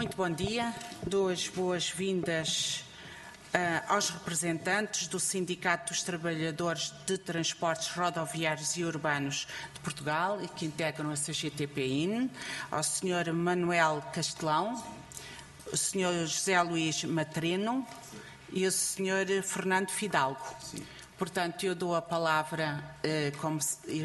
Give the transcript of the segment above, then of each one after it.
Muito bom dia. Dou as boas-vindas aos representantes do Sindicato dos Trabalhadores de Transportes Rodoviários e Urbanos de Portugal e que integram a CGTP-IN, ao Sr. Manuel Castelão, o Sr. José Luís Matrino e o Sr. Fernando Fidalgo. Sim. Portanto, eu dou a palavra, como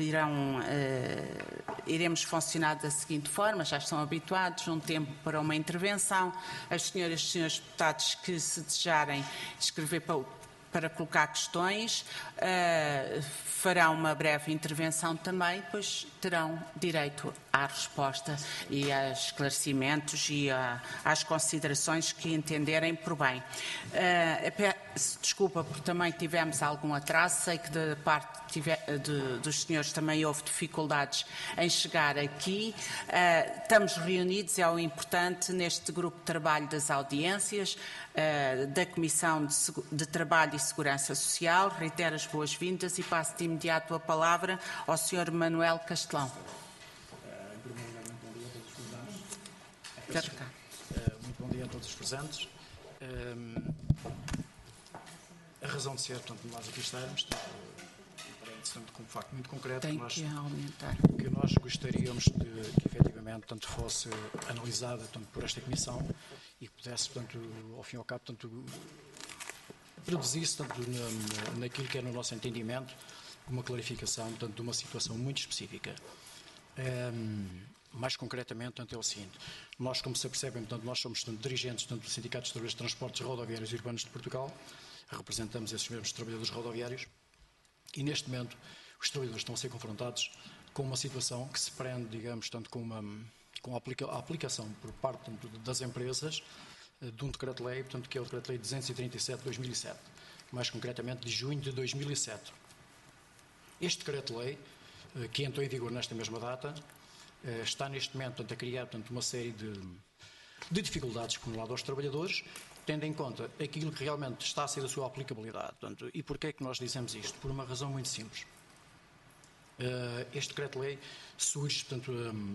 iremos funcionar da seguinte forma, já estão habituados, um tempo para uma intervenção. As senhoras e senhores deputados que se desejarem escrever para colocar questões, farão uma breve intervenção também, pois terão direito à resposta e a esclarecimentos e às considerações que entenderem por bem. Desculpa, porque também tivemos algum atraso, sei que da parte dos senhores também houve dificuldades em chegar aqui. Estamos reunidos, é o importante, neste grupo de trabalho das audiências, da Comissão de Trabalho e Segurança Social. Reitero as boas-vindas e passo de imediato a palavra ao Sr. Manuel Castelão. Muito bom dia a todos os presentes. A razão de ser, portanto, nós aqui estarmos, portanto, com um facto muito concreto, que nós gostaríamos de que efetivamente tanto fosse analisada tanto por esta Comissão e que pudesse, portanto, ao fim e ao cabo, tanto produzisse tanto naquilo que é no nosso entendimento uma clarificação tanto de uma situação muito específica. Mais concretamente, portanto, é o seguinte: nós, como se apercebem, portanto, nós somos portanto, dirigentes tanto do Sindicato dos Trabalhadores de Transportes Rodoviários e Urbanos de Portugal, representamos esses mesmos trabalhadores rodoviários e, neste momento, os trabalhadores estão a ser confrontados com uma situação que se prende, digamos, tanto com a aplicação por parte tanto, das empresas de um decreto-lei, portanto, que é o decreto-lei 237 de 2007, mais concretamente de junho de 2007. Este decreto-lei, que entrou em vigor nesta mesma data, está neste momento portanto, a criar portanto, uma série de dificuldades por um lado aos trabalhadores, tendo em conta aquilo que realmente está a ser a sua aplicabilidade. Portanto, e porquê é que nós dizemos isto? Por uma razão muito simples. Este decreto-lei surge, portanto,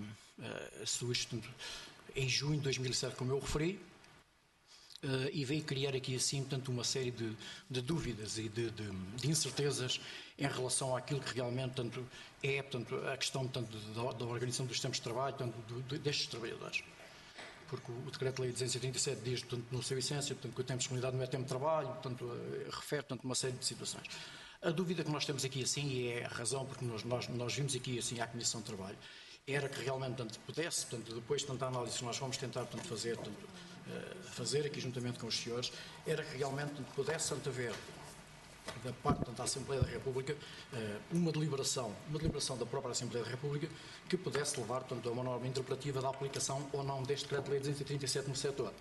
em junho de 2007, como eu referi, e veio criar aqui assim, portanto, uma série de dúvidas e de incertezas em relação àquilo que realmente tanto é portanto, a questão tanto da organização dos tempos de trabalho, tanto destes trabalhadores. Porque o Decreto-Lei 237 diz, portanto, no seu essência, portanto, que o tempo de disponibilidade não é tempo de trabalho, portanto, refere, portanto, uma série de situações. A dúvida que nós temos aqui, assim, e é a razão porque nós vimos aqui, assim, à Comissão de Trabalho, era que realmente, portanto, pudesse, portanto, depois de tanta análise que nós vamos tentar, portanto, fazer aqui juntamente com os senhores, era que realmente portanto, pudesse, portanto, haver da parte portanto, da Assembleia da República uma deliberação da própria Assembleia da República que pudesse levar portanto, a uma norma interpretativa da aplicação ou não deste Decreto-Lei 237 no setor.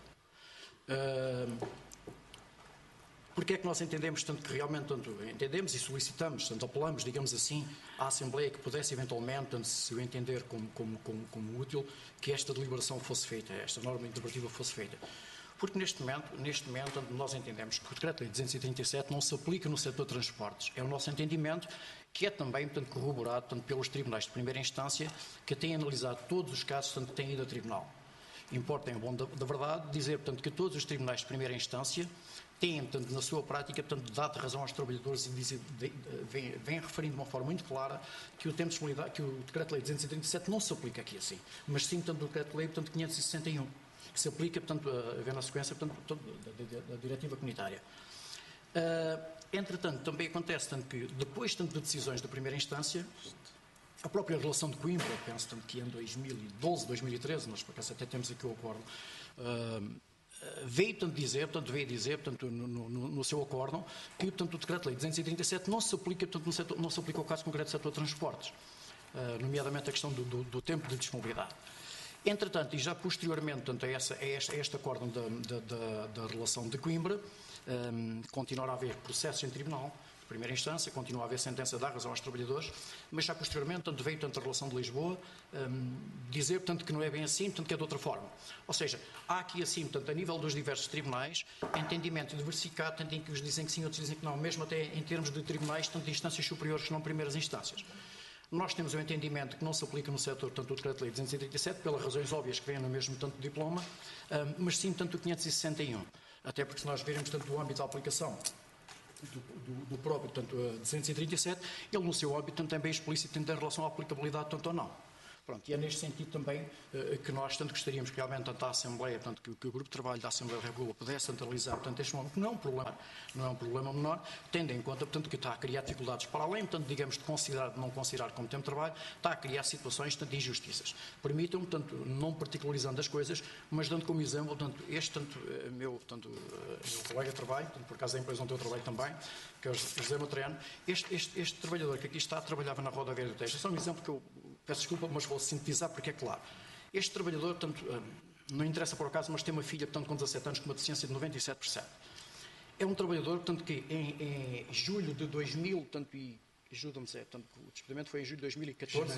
Porque é que nós entendemos tanto que realmente tanto entendemos e solicitamos, tanto apelamos, digamos assim, à Assembleia que pudesse eventualmente, tanto, se eu entender como útil, que esta deliberação fosse feita, esta norma interpretativa fosse feita. Porque neste momento tanto, nós entendemos que o Decreto-Lei 237 não se aplica no setor de transportes. É o nosso entendimento, que é também portanto, corroborado tanto, pelos tribunais de primeira instância, que têm analisado todos os casos tanto, que têm ido a tribunal. Importa, em bom da verdade, dizer portanto, que todos os tribunais de primeira instância têm, portanto, na sua prática, portanto, dado razão aos trabalhadores e vêm referindo de uma forma muito clara que o tempo de disponibilidade, que o Decreto-Lei 237 não se aplica aqui assim, mas sim, portanto, o Decreto-Lei, portanto, 561, que se aplica, portanto, havendo na sequência, portanto, da diretiva comunitária. Entretanto, também acontece, tanto que depois, tanto de decisões da primeira instância, a própria relação de Coimbra, penso, tanto que em 2012, 2013, nós por acaso até temos aqui o acordo, veio dizer, no seu acórdão, que portanto, o Decreto-Lei 237 não se aplica, portanto, no setor, não se aplica ao caso concreto do setor de transportes, nomeadamente a questão do tempo de disponibilidade. Entretanto, e já posteriormente portanto, a este acórdão da relação de Coimbra, continuará a haver processos em tribunal, de primeira instância, continua a haver sentença a dar razão aos trabalhadores, mas já posteriormente portanto, veio tanto a relação de Lisboa dizer portanto, que não é bem assim, portanto, que é de outra forma. Ou seja, há aqui assim, portanto, a nível dos diversos tribunais, entendimento diversificado, tanto em que uns dizem que sim, outros dizem que não, mesmo até em termos de tribunais, tanto de instâncias superiores que não primeiras instâncias. Nós temos o entendimento que não se aplica no setor tanto o Decreto-Lei 237, pelas razões óbvias que vêm no mesmo tanto diploma, mas sim tanto o 561. Até porque se nós virmos tanto o âmbito da aplicação do próprio, tanto 237, ele no seu âmbito também é explícito em relação à aplicabilidade, tanto ou não. Pronto, e é neste sentido também que nós tanto gostaríamos que realmente tanto a Assembleia, tanto que o Grupo de Trabalho da Assembleia da República pudesse centralizar, portanto, este momento, que não é um problema menor, tendo em conta, portanto, que está a criar dificuldades para além, portanto, digamos, de não considerar como tempo de trabalho, está a criar situações, tanto, de injustiças. Permitam-me, portanto, não particularizando as coisas, mas dando como exemplo, portanto, meu colega de trabalho, portanto, por acaso da empresa onde eu trabalho também, que é o José Matriano, este trabalhador que aqui está, trabalhava na rodoviária do Tejo. Este é um exemplo que eu peço desculpa, mas vou sintetizar porque é claro. Este trabalhador, portanto, não interessa por acaso, mas tem uma filha, portanto, com 17 anos, com uma deficiência de 97%. É um trabalhador, portanto, que em julho de 2000, portanto, e ajuda-me, portanto, o despedimento foi em julho de 2014.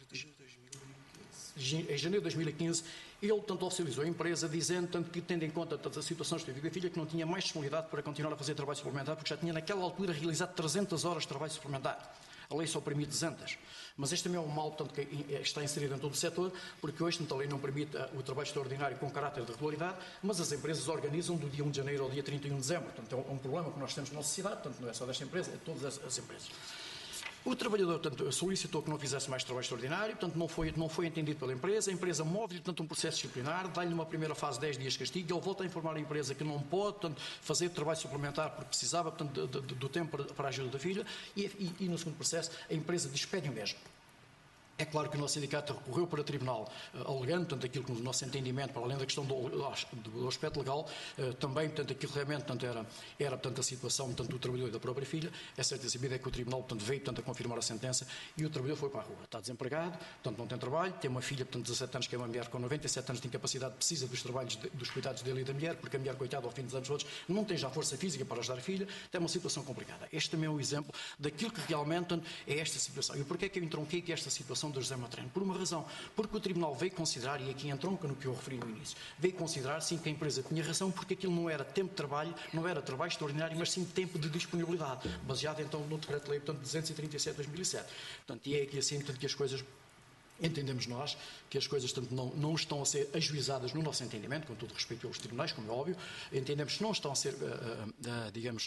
Em janeiro de 2015, ele, portanto, oficializou a empresa, dizendo, tanto que, tendo em conta todas as situações que teve a filha, que não tinha mais disponibilidade para continuar a fazer trabalho suplementar, porque já tinha, naquela altura, realizado 300 horas de trabalho suplementar. A lei só permite 200. Mas este também é um mal, portanto, que está inserido em todo o setor, porque hoje, portanto, a lei não permite o trabalho extraordinário com caráter de regularidade, mas as empresas organizam do dia 1 de janeiro ao dia 31 de dezembro. Portanto, é um problema que nós temos na nossa sociedade, portanto, não é só desta empresa, é de todas as empresas. O trabalhador, portanto, solicitou que não fizesse mais trabalho extraordinário, portanto, não foi entendido pela empresa. A empresa move-lhe, portanto, um processo disciplinar, dá-lhe numa primeira fase 10 dias de castigo, ele volta a informar a empresa que não pode, portanto, fazer trabalho suplementar porque precisava, portanto, do tempo para a ajuda da filha, e no segundo processo a empresa despede o mesmo. É claro que o nosso sindicato recorreu para o tribunal, alegando, portanto, aquilo que no nosso entendimento, para além da questão do aspecto legal, também, portanto, aquilo realmente, portanto, era portanto, a situação, portanto, do trabalhador e da própria filha. É certo sabido é que o tribunal, portanto, veio, portanto, a confirmar a sentença e o trabalhador foi para a rua. Está desempregado, portanto, não tem trabalho, tem uma filha, portanto, de 17 anos, que é uma mulher com 97 anos de incapacidade, precisa dos trabalhos, dos cuidados dele e da mulher, porque a mulher, coitada, ao fim dos anos todos, não tem já força física para ajudar a filha, tem uma situação complicada. Este também é um exemplo daquilo que realmente, portanto, é esta situação. E porquê é que eu entronquei que esta situação do José Matriano? Por uma razão, porque o Tribunal veio considerar, e aqui entronca no que eu referi no início, veio considerar sim que a empresa tinha razão, porque aquilo não era tempo de trabalho, não era trabalho extraordinário, mas sim tempo de disponibilidade, baseado então no Decreto-Lei, portanto, 237/2007. Portanto, e é aqui assim, portanto, que as coisas, entendemos nós, que as coisas, portanto, não estão a ser ajuizadas no nosso entendimento, com todo respeito aos tribunais, como é óbvio, entendemos que não estão a ser, digamos,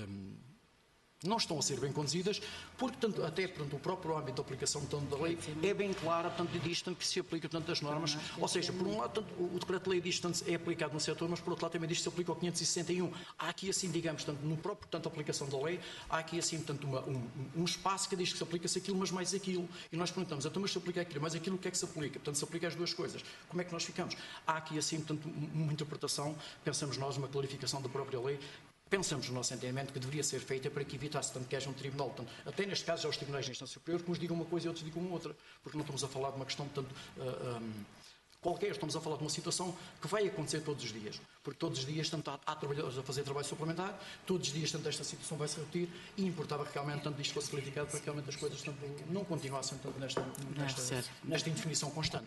não estão a ser bem conduzidas, porque tanto, até portanto, o próprio âmbito da aplicação portanto, da lei é bem claro, portanto, diz tanto, que se aplica portanto, as normas, ou seja, por um lado portanto, o decreto-lei diz que é aplicado no setor, mas por outro lado também diz que se aplica ao 561. Há aqui assim, digamos, portanto, no próprio portanto, aplicação da lei, há aqui assim, portanto, um espaço que diz que se aplica-se aquilo, mas mais aquilo. E nós perguntamos, então, mas se aplica aquilo, mas aquilo o que é que se aplica? Portanto, se aplica as duas coisas. Como é que nós ficamos? Há aqui assim, portanto, uma interpretação, pensamos nós, uma clarificação da própria lei, pensamos no nosso entendimento que deveria ser feita para que evitasse tanto que haja um tribunal, portanto, até neste caso já os tribunais de instância superior, que uns digam uma coisa e outros digam outra, porque não estamos a falar de uma questão, portanto, qualquer, estamos a falar de uma situação que vai acontecer todos os dias, porque todos os dias tanto há trabalhadores a fazer trabalho suplementar, todos os dias tanto esta situação vai se repetir e importava que realmente tanto isto fosse clarificado para que realmente as coisas tanto, não continuassem tanto nesta indefinição constante.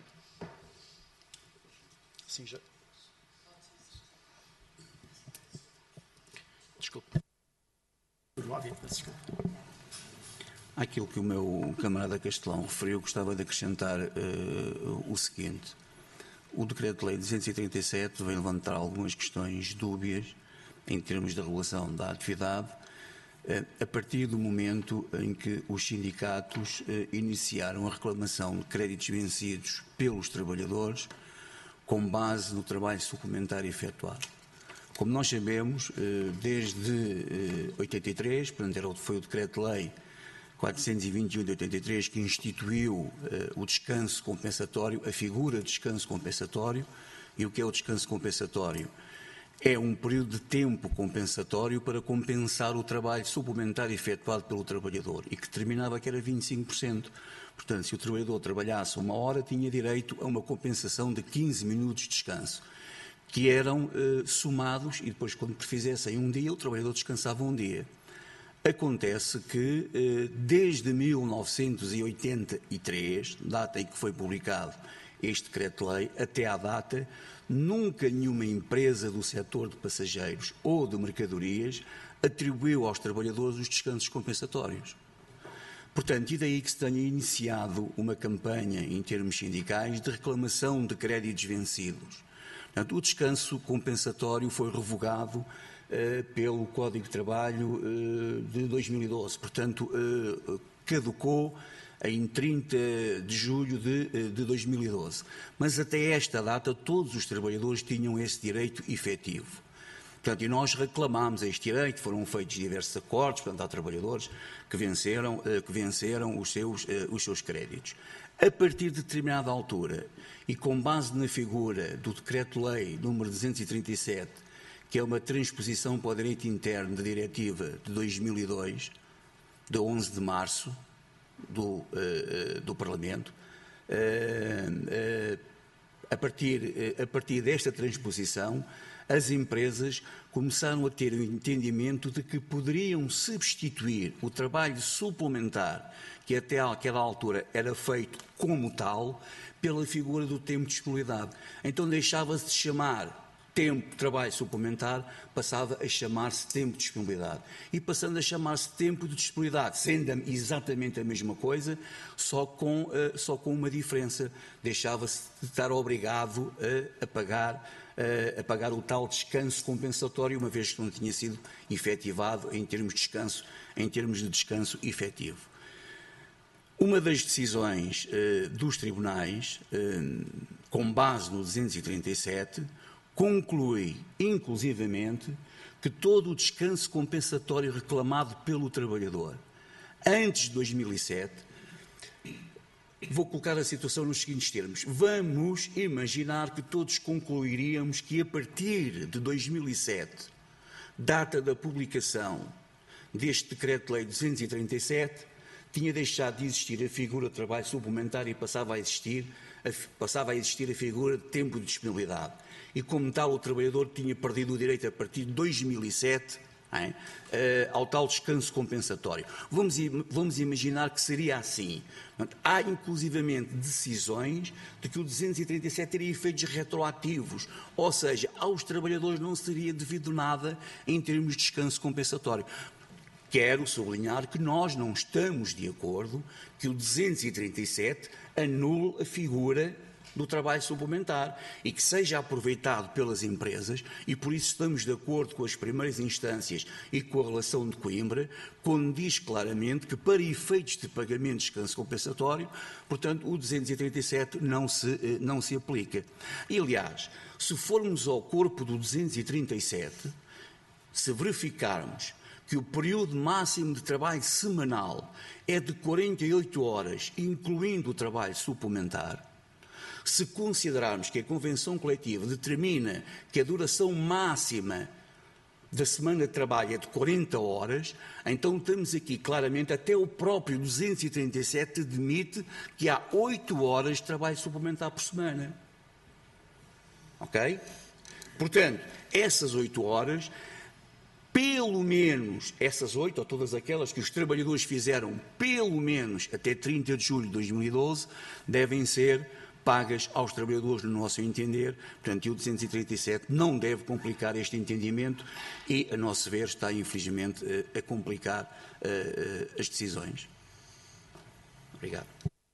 Sim, já. Desculpe. Àquilo que o meu camarada Castelão referiu, gostava de acrescentar o seguinte. O Decreto-Lei 237 vem levantar algumas questões dúbias em termos da regulação da atividade, a partir do momento em que os sindicatos iniciaram a reclamação de créditos vencidos pelos trabalhadores com base no trabalho suplementar efetuado. Como nós sabemos, desde 83, portanto, foi o Decreto-Lei 421 de 83 que instituiu o descanso compensatório, a figura de descanso compensatório. E o que é o descanso compensatório? É um período de tempo compensatório para compensar o trabalho suplementar efetuado pelo trabalhador e que determinava que era 25%. Portanto, se o trabalhador trabalhasse 1 hora, tinha direito a uma compensação de 15 minutos de descanso, que eram somados e depois, quando prefizessem um dia, o trabalhador descansava um dia. Acontece que, desde 1983, data em que foi publicado este decreto-lei, até à data, nunca nenhuma empresa do setor de passageiros ou de mercadorias atribuiu aos trabalhadores os descansos compensatórios. Portanto, e daí que se tenha iniciado uma campanha em termos sindicais de reclamação de créditos vencidos. Portanto, o descanso compensatório foi revogado pelo Código de Trabalho de 2012. Portanto, caducou em 30 de julho de 2012. Mas até esta data todos os trabalhadores tinham esse direito efetivo. Portanto, e nós reclamámos este direito, foram feitos diversos acordos, portanto, há trabalhadores que venceram os seus créditos. A partir de determinada altura, e com base na figura do Decreto-Lei número 237, que é uma transposição para o direito interno da Diretiva de 2002, de 11 de março, do Parlamento, a partir desta transposição, as empresas começaram a ter o entendimento de que poderiam substituir o trabalho suplementar, que até àquela altura era feito como tal, pela figura do tempo de disponibilidade. Então deixava-se de chamar tempo de trabalho suplementar, passava a chamar-se tempo de disponibilidade. E passando a chamar-se tempo de disponibilidade, sendo exatamente a mesma coisa, só com uma diferença. Deixava-se de estar obrigado a pagar o tal descanso compensatório, uma vez que não tinha sido efetivado em termos de descanso efetivo. Uma das decisões dos tribunais, com base no 237, conclui, inclusivamente, que todo o descanso compensatório reclamado pelo trabalhador antes de 2007, vou colocar a situação nos seguintes termos. Vamos imaginar que todos concluiríamos que a partir de 2007, data da publicação deste Decreto-Lei 237, tinha deixado de existir a figura de trabalho suplementar e passava a existir a figura de tempo de disponibilidade. E como tal, o trabalhador tinha perdido o direito a partir de 2007 ao tal descanso compensatório. Vamos imaginar que seria assim. Há inclusivamente decisões de que o 237 teria efeitos retroativos, ou seja, aos trabalhadores não seria devido nada em termos de descanso compensatório. Quero sublinhar que nós não estamos de acordo que o 237 anule a figura do trabalho suplementar e que seja aproveitado pelas empresas, e por isso estamos de acordo com as primeiras instâncias e com a relação de Coimbra, quando diz claramente que para efeitos de pagamento de descanso compensatório, portanto, o 237 não se aplica. E, aliás, se formos ao corpo do 237, se verificarmos que o período máximo de trabalho semanal é de 48 horas, incluindo o trabalho suplementar, se considerarmos que a Convenção Coletiva determina que a duração máxima da semana de trabalho é de 40 horas, então temos aqui claramente, até o próprio 237 admite que há 8 horas de trabalho suplementar por semana. Ok? Portanto, essas 8 horas, pelo menos essas 8, ou todas aquelas que os trabalhadores fizeram pelo menos até 30 de julho de 2012, devem ser pagas aos trabalhadores, no nosso entender. Portanto, o 237 não deve complicar este entendimento e, a nosso ver, está, infelizmente, a complicar as decisões. Obrigado.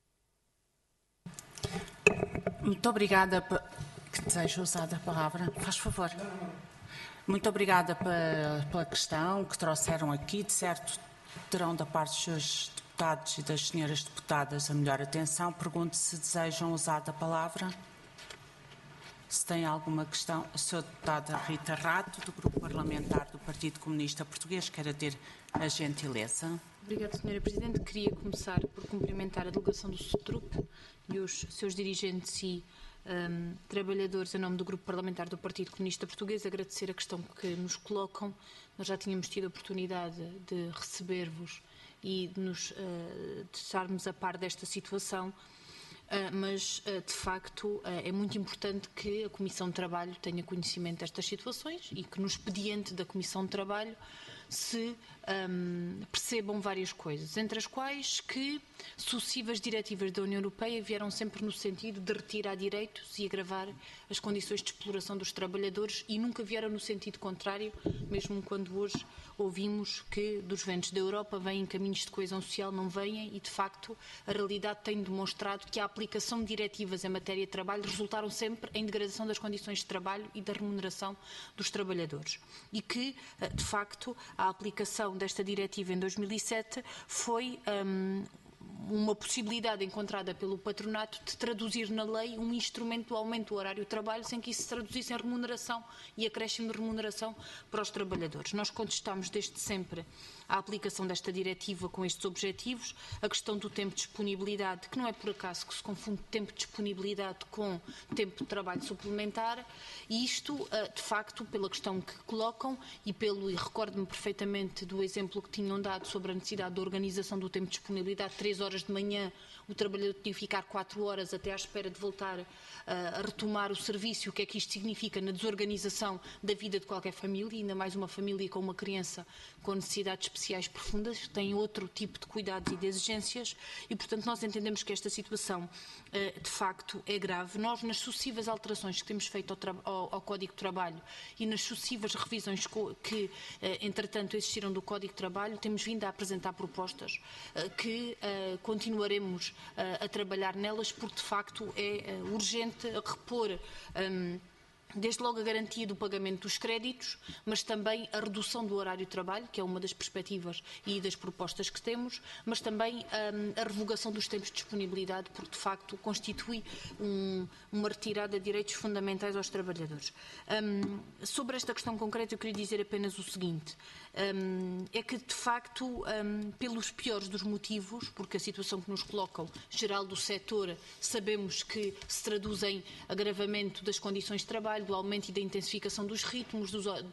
Muito obrigada. Que deseja usar a palavra? Faz favor. Muito obrigada pela questão que trouxeram aqui. De certo, terão da parte dos seus deputados e das senhoras deputadas a melhor atenção. Pergunto se desejam usar a palavra. Se tem alguma questão, a senhora deputada Rita Rato, do Grupo Parlamentar do Partido Comunista Português, queira ter a gentileza. Obrigada, senhora Presidente. Queria começar por cumprimentar a delegação do SUTRUP e os seus dirigentes e trabalhadores, em nome do Grupo Parlamentar do Partido Comunista Português, agradecer a questão que nos colocam. Nós já tínhamos tido a oportunidade de receber-vos e de estarmos a par desta situação, mas, de facto, é muito importante que a Comissão de Trabalho tenha conhecimento destas situações e que, no expediente da Comissão de Trabalho, se percebam várias coisas, entre as quais que sucessivas diretivas da União Europeia vieram sempre no sentido de retirar direitos e agravar as condições de exploração dos trabalhadores e nunca vieram no sentido contrário, mesmo quando hoje ouvimos que dos ventos da Europa vêm caminhos de coesão social, não vêm, e de facto a realidade tem demonstrado que a aplicação de diretivas em matéria de trabalho resultaram sempre em degradação das condições de trabalho e da remuneração dos trabalhadores. E que, de facto, a aplicação desta diretiva em 2007 foi uma possibilidade encontrada pelo patronato de traduzir na lei um instrumento do aumento do horário de trabalho sem que isso se traduzisse em remuneração e acréscimo de remuneração para os trabalhadores. Nós contestamos desde sempre a aplicação desta diretiva com estes objetivos, a questão do tempo de disponibilidade, que não é por acaso que se confunde tempo de disponibilidade com tempo de trabalho suplementar, e isto, de facto, pela questão que colocam e recordo-me perfeitamente do exemplo que tinham dado sobre a necessidade da organização do tempo de disponibilidade, 3 horas de manhã, o trabalhador tinha que ficar 4 horas até à espera de voltar a retomar o serviço, o que é que isto significa na desorganização da vida de qualquer família, ainda mais uma família com uma criança com necessidades especiais profundas, que tem outro tipo de cuidados e de exigências, e portanto nós entendemos que esta situação de facto é grave. Nós, nas sucessivas alterações que temos feito ao Código de Trabalho e nas sucessivas revisões que entretanto existiram do Código de Trabalho, temos vindo a apresentar propostas que continuaremos a trabalhar nelas, porque de facto é urgente repor desde logo a garantia do pagamento dos créditos, mas também a redução do horário de trabalho, que é uma das perspectivas e das propostas que temos, mas também a revogação dos tempos de disponibilidade, porque de facto constitui uma retirada de direitos fundamentais aos trabalhadores. Sobre esta questão concreta eu queria dizer apenas o seguinte, é que de facto, pelos piores dos motivos, porque a situação que nos colocam, geral do setor, sabemos que se traduz em agravamento das condições de trabalho, do aumento e da intensificação dos ritmos,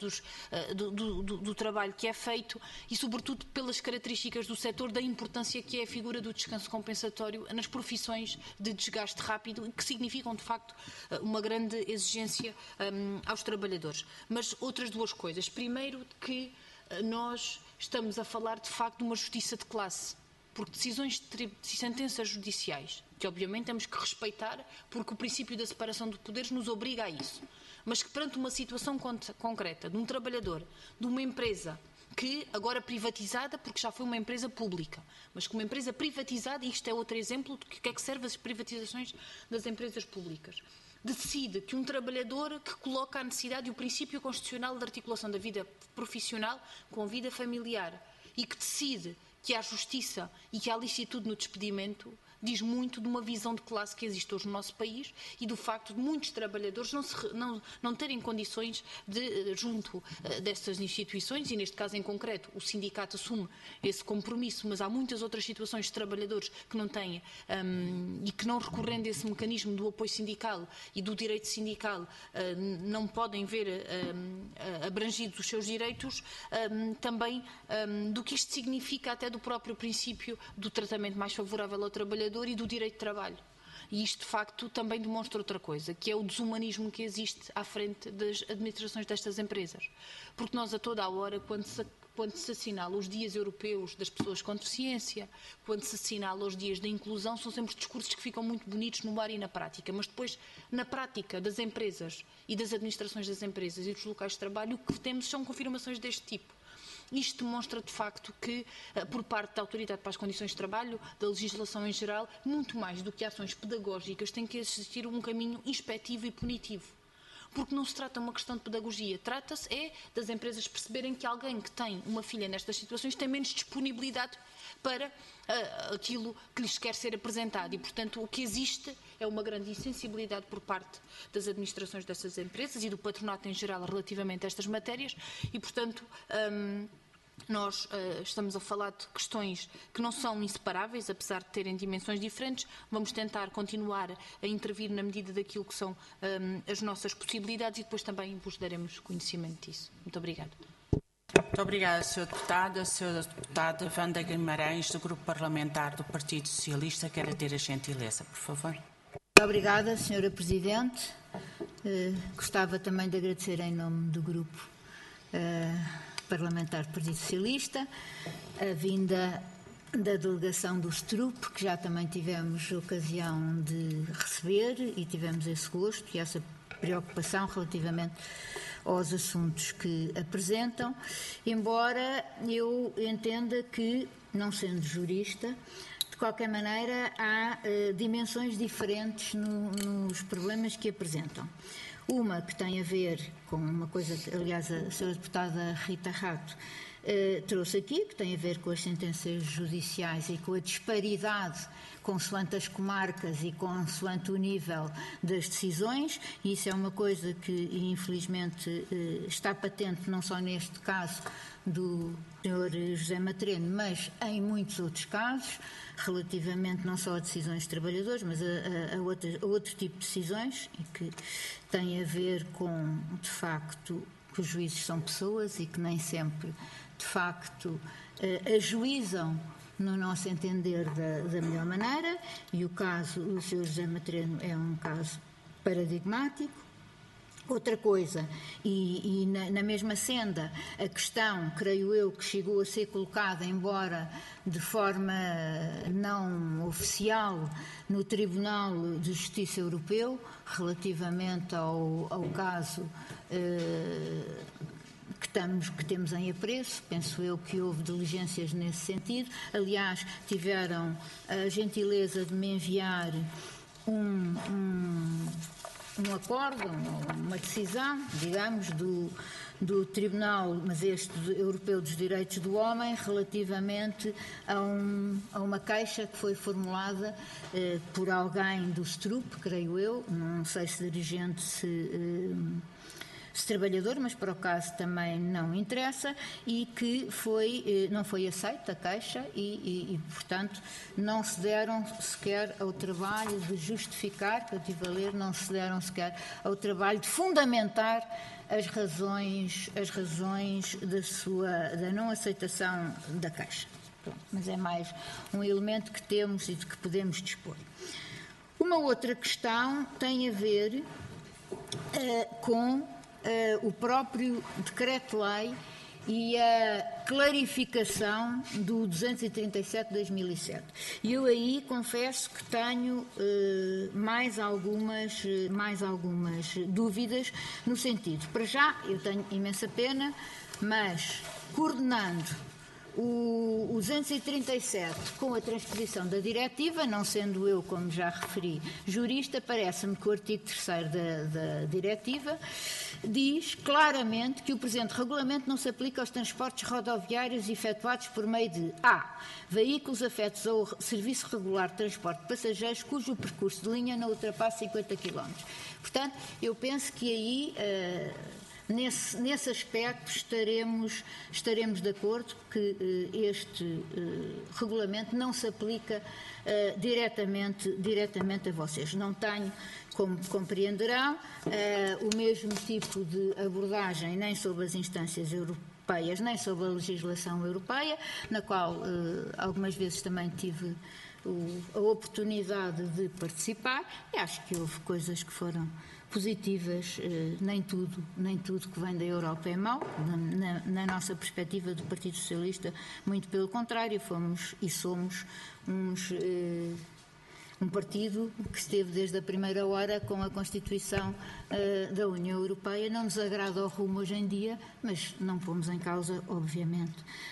do trabalho que é feito e, sobretudo, pelas características do setor, da importância que é a figura do descanso compensatório nas profissões de desgaste rápido, que significam, de facto, uma grande exigência aos trabalhadores. Mas outras duas coisas. Primeiro, que nós estamos a falar, de facto, de uma justiça de classe, porque decisões de sentenças judiciais, que obviamente temos que respeitar, porque o princípio da separação de poderes nos obriga a isso, mas que perante uma situação concreta de um trabalhador, de uma empresa que agora privatizada, porque já foi uma empresa pública, mas que uma empresa privatizada, e isto é outro exemplo do que é que servem as privatizações das empresas públicas, decide que um trabalhador que coloca a necessidade e o princípio constitucional da articulação da vida profissional com a vida familiar e que decide que há justiça e que há licitude no despedimento, diz muito de uma visão de classe que existe hoje no nosso país e do facto de muitos trabalhadores não terem condições de, junto destas instituições, e neste caso em concreto o sindicato assume esse compromisso, mas há muitas outras situações de trabalhadores que não têm e que não recorrendo a esse mecanismo do apoio sindical e do direito sindical não podem ver abrangidos os seus direitos, também do que isto significa até do próprio princípio do tratamento mais favorável ao trabalhador e do direito de trabalho. E isto, de facto, também demonstra outra coisa, que é o desumanismo que existe à frente das administrações destas empresas. Porque nós, a toda a hora, quando se assinala os dias europeus das pessoas com deficiência, quando se assinala os dias da inclusão, são sempre discursos que ficam muito bonitos no ar e na prática, mas depois, na prática das empresas e das administrações das empresas e dos locais de trabalho, o que temos são confirmações deste tipo. Isto demonstra, de facto, que, por parte da Autoridade para as Condições de Trabalho, da legislação em geral, muito mais do que ações pedagógicas, tem que existir um caminho inspectivo e punitivo. Porque não se trata de uma questão de pedagogia, trata-se das empresas perceberem que alguém que tem uma filha nestas situações tem menos disponibilidade para aquilo que lhes quer ser apresentado e, portanto, o que existe é uma grande insensibilidade por parte das administrações dessas empresas e do patronato em geral relativamente a estas matérias e, portanto, nós estamos a falar de questões que não são inseparáveis, apesar de terem dimensões diferentes. Vamos tentar continuar a intervir na medida daquilo que são as nossas possibilidades e depois também vos daremos conhecimento disso. Muito obrigada. Muito obrigada, Sr. Deputado. A Sra. Deputada Wanda Guimarães, do Grupo Parlamentar do Partido Socialista, quer ter a gentileza, por favor. Muito obrigada, Sra. Presidente. Gostava também de agradecer em nome do grupo Parlamentar do Partido Socialista, a vinda da delegação do STRUP, que já também tivemos ocasião de receber e tivemos esse gosto e essa preocupação relativamente aos assuntos que apresentam, embora eu entenda que, não sendo jurista, de qualquer maneira há dimensões diferentes nos problemas que apresentam. Uma que tem a ver com uma coisa que, aliás, a Sra. Deputada Rita Rato trouxe aqui, que tem a ver com as sentenças judiciais e com a disparidade consoante as comarcas e consoante o nível das decisões, e isso é uma coisa que, infelizmente, está patente não só neste caso do Sr. José Matreno, mas em muitos outros casos, relativamente não só a decisões de trabalhadores, mas a outro tipo de decisões, e que têm a ver com, de facto, que os juízes são pessoas e que nem sempre, de facto, ajuizam no nosso entender da melhor maneira, e o caso do Sr. José Matreno é um caso paradigmático. Outra coisa, e na mesma senda, a questão, creio eu, que chegou a ser colocada, embora de forma não oficial, no Tribunal de Justiça Europeu, relativamente ao caso que temos em apreço. Penso eu que houve diligências nesse sentido. Aliás, tiveram a gentileza de me enviar um acórdão, uma decisão, digamos, do Tribunal, mas este Europeu dos Direitos do Homem, relativamente a uma queixa que foi formulada por alguém do STRUP, creio eu, não sei se dirigente, se trabalhador, mas para o caso também não interessa, e que não foi aceita a queixa e, portanto, não se deram sequer ao trabalho de justificar, que eu estive a ler, não se deram sequer ao trabalho de fundamentar as razões da não aceitação da queixa. Pronto, mas é mais um elemento que temos e de que podemos dispor. Uma outra questão tem a ver com o próprio decreto-lei e a clarificação do 237 de 2007. E eu aí confesso que tenho mais algumas dúvidas no sentido. Para já, eu tenho imensa pena, mas coordenando o 237 com a transposição da diretiva, não sendo eu, como já referi, jurista, parece-me que o artigo 3º da diretiva diz claramente que o presente regulamento não se aplica aos transportes rodoviários efetuados por meio de a. veículos afetos ao serviço regular de transporte de passageiros cujo percurso de linha não ultrapassa 50 km. Portanto, eu penso que aí nesse aspecto estaremos de acordo que este regulamento não se aplica diretamente a vocês. Não tenho, como compreenderão, o mesmo tipo de abordagem nem sobre as instâncias europeias, nem sobre a legislação europeia, na qual algumas vezes também tive a oportunidade de participar, e acho que houve coisas que foram positivas. Nem tudo que vem da Europa é mau, na nossa perspectiva do Partido Socialista, muito pelo contrário, fomos e somos um partido que esteve desde a primeira hora com a Constituição da União Europeia. Não nos agrada o rumo hoje em dia, mas não pomos em causa, obviamente,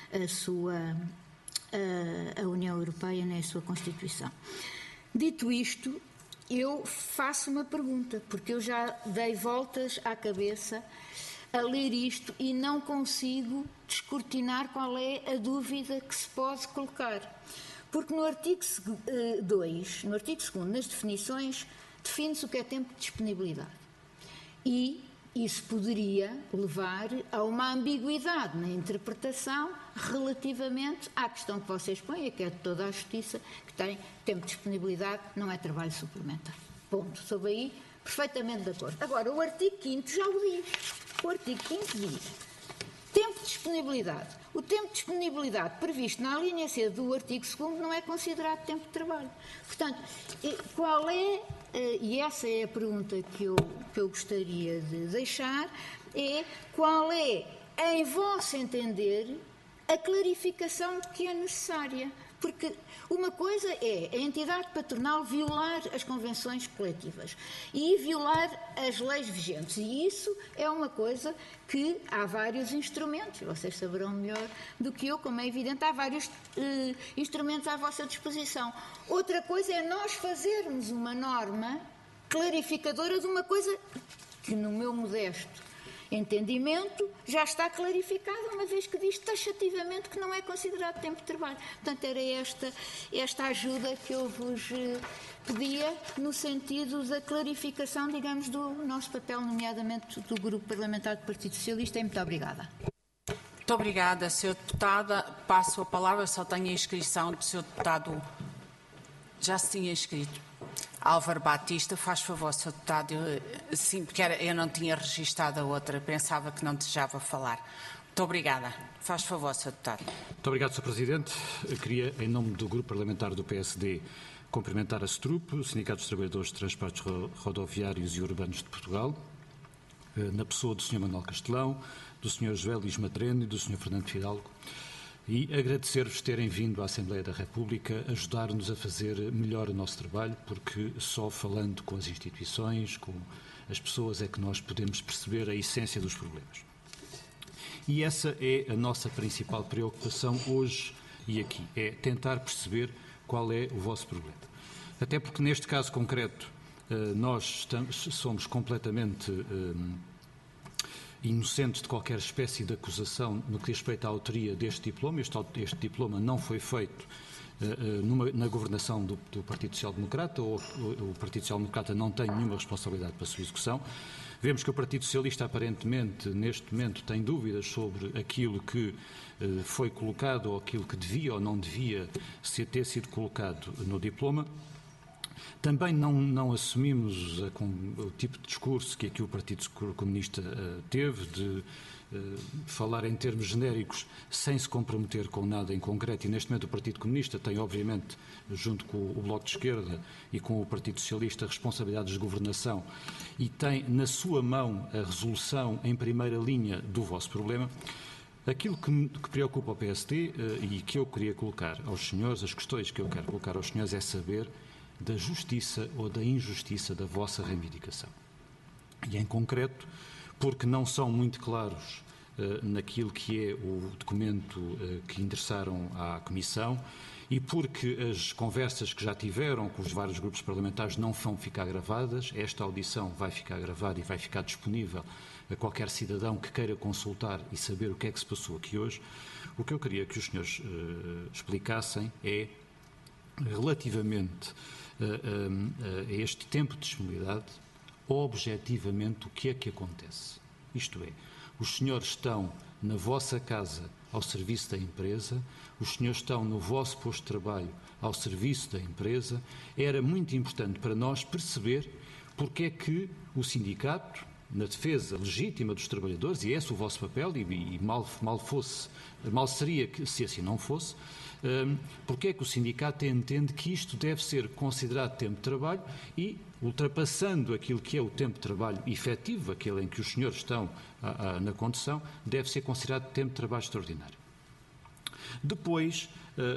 a União Europeia nem a sua Constituição. Dito isto, eu faço uma pergunta, porque eu já dei voltas à cabeça a ler isto e não consigo descortinar qual é a dúvida que se pode colocar. Porque no artigo 2, no artigo 2º, nas definições, define-se o que é tempo de disponibilidade. E isso poderia levar a uma ambiguidade na interpretação relativamente à questão que vocês põem, que é de toda a justiça, que tem tempo de disponibilidade, não é trabalho suplementar. Ponto. Sob aí, perfeitamente de acordo. Agora, o artigo 5º já o diz. O artigo 5º diz tempo de disponibilidade. O tempo de disponibilidade previsto na linha C do artigo 2º não é considerado tempo de trabalho. Portanto, qual é, e essa é a pergunta que eu gostaria de deixar, é qual é em vosso entender, a clarificação que é necessária. Porque uma coisa é a entidade patronal violar as convenções coletivas e violar as leis vigentes. E isso é uma coisa que há vários instrumentos, vocês saberão melhor do que eu, como é evidente, há vários instrumentos à vossa disposição. Outra coisa é nós fazermos uma norma clarificadora de uma coisa que, no meu modesto entendimento, já está clarificada, uma vez que diz taxativamente que não é considerado tempo de trabalho. Portanto, era esta ajuda que eu vos pedia, no sentido da clarificação, digamos, do nosso papel, nomeadamente do Grupo Parlamentar do Partido Socialista. Muito obrigada. Muito obrigada, Sra. Deputada. Passo a palavra, só tenho a inscrição do Sr. Deputado. Já se tinha inscrito. Álvaro Batista, faz favor, Sr. Deputado. Sim, porque eu não tinha registado a outra, pensava que não desejava falar. Muito obrigada. Faz favor, Sr. Deputado. Muito obrigado, Sr. Presidente. Eu queria, em nome do Grupo Parlamentar do PSD, cumprimentar a STRUP, o Sindicato dos Trabalhadores de Transportes Rodoviários e Urbanos de Portugal, na pessoa do Sr. Manuel Castelão, do Sr. José Luís Matreno e do Sr. Fernando Fidalgo, e agradecer-vos terem vindo à Assembleia da República ajudar-nos a fazer melhor o nosso trabalho, porque só falando com as instituições, com as pessoas, é que nós podemos perceber a essência dos problemas. E essa é a nossa principal preocupação hoje e aqui, é tentar perceber qual é o vosso problema. Até porque neste caso concreto nós somos completamente inocentes de qualquer espécie de acusação no que diz respeito à autoria deste diploma. Este diploma não foi feito na governação do Partido Social Democrata, ou o Partido Social Democrata não tem nenhuma responsabilidade para a sua execução. Vemos que o Partido Socialista, aparentemente, neste momento, tem dúvidas sobre aquilo que foi colocado ou aquilo que devia ou não devia ter sido colocado no diploma. Também não assumimos o tipo de discurso que aqui o Partido Comunista teve, de falar em termos genéricos sem se comprometer com nada em concreto. E neste momento o Partido Comunista tem, obviamente, junto com o Bloco de Esquerda e com o Partido Socialista, responsabilidades de governação e tem na sua mão a resolução em primeira linha do vosso problema. Aquilo que preocupa o PSD e que eu queria colocar aos senhores, as questões que eu quero colocar aos senhores é saber da justiça ou da injustiça da vossa reivindicação. E em concreto, porque não são muito claros naquilo que é o documento que endereçaram à Comissão e porque as conversas que já tiveram com os vários grupos parlamentares não vão ficar gravadas. Esta audição vai ficar gravada e vai ficar disponível a qualquer cidadão que queira consultar e saber o que é que se passou aqui hoje. O que eu queria que os senhores explicassem é, relativamente a este tempo de disponibilidade, objetivamente o que é que acontece. Isto é, os senhores estão na vossa casa ao serviço da empresa, os senhores estão no vosso posto de trabalho ao serviço da empresa. Era muito importante para nós perceber porque é que o sindicato, na defesa legítima dos trabalhadores, e esse é o vosso papel, e mal seria que, se assim não fosse, porque é que o sindicato entende que isto deve ser considerado tempo de trabalho e, ultrapassando aquilo que é o tempo de trabalho efetivo, aquele em que os senhores estão na condução, deve ser considerado tempo de trabalho extraordinário. Depois,